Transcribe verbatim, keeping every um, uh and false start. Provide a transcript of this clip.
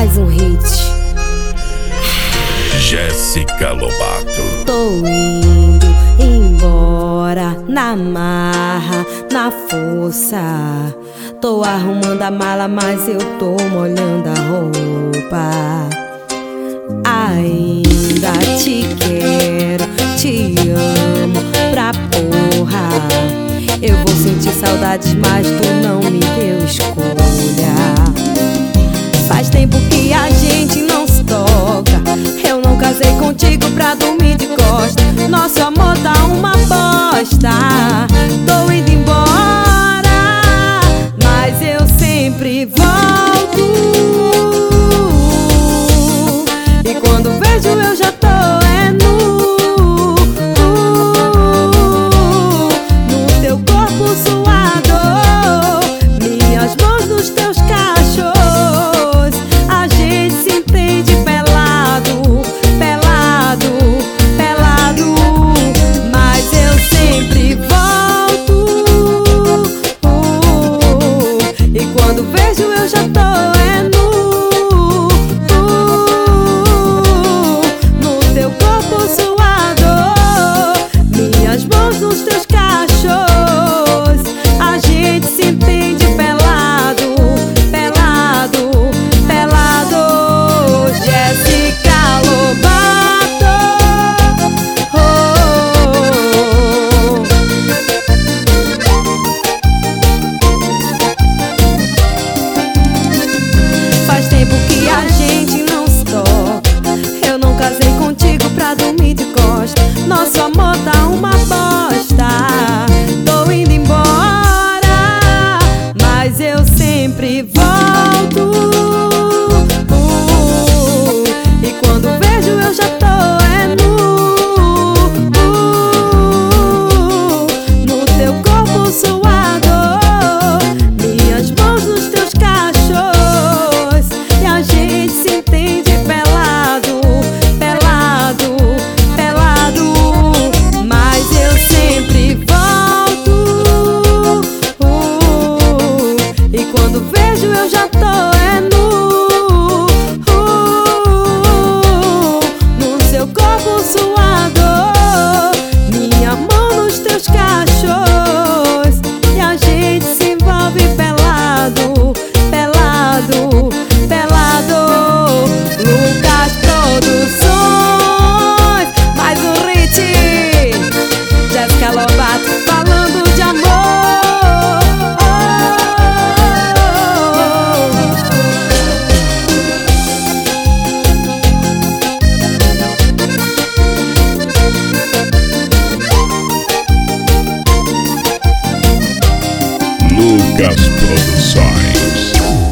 mais um hit. Jéssica Lobato. Tô indo embora na marra, na força. Tô arrumando a mala, mas eu tô molhando a roupa. Ainda te quero, te amo pra porra. Eu vou sentir saudades, mas tu não me deu escolha. Faz tempo que a gente não se toca. Eu não casei contigo pra dormir de costa. Nosso amor tá uma bosta. Tô indo embora, mas eu sempre volto. E quando vejo eu já tô é nu, no teu corpo suado, minhas mãos nos teus cachos. A gente se entende pelado, pelado, pelado, mas eu sempre volto. E quando vejo eu já tô é nu, no teu corpo suado, minhas mãos nos teus cachos. A gente se entende pelado, pelado, pelado. Jéssica Lobato, oh. Faz tempo que a gente não se toca. Eu não casei contigo pra dormir de costa. Nosso amor tá uma bosta. Tô indo embora, mas eu sempre volto. E quando vejo eu já tô é nu, no teu corpo suado, minhas mãos nos teus cachos. E a gente se entende pelado, pelado, pelado, mas eu sempre volto. E quando vejo eu já tô é nu, no seu corpo suado, minha mão nos teus cachos. E a gente se envolve pelado, pelado, pelado. Lucas Produções, mais um hit. Jéssica Lobato falando de amor. Lucas Produções.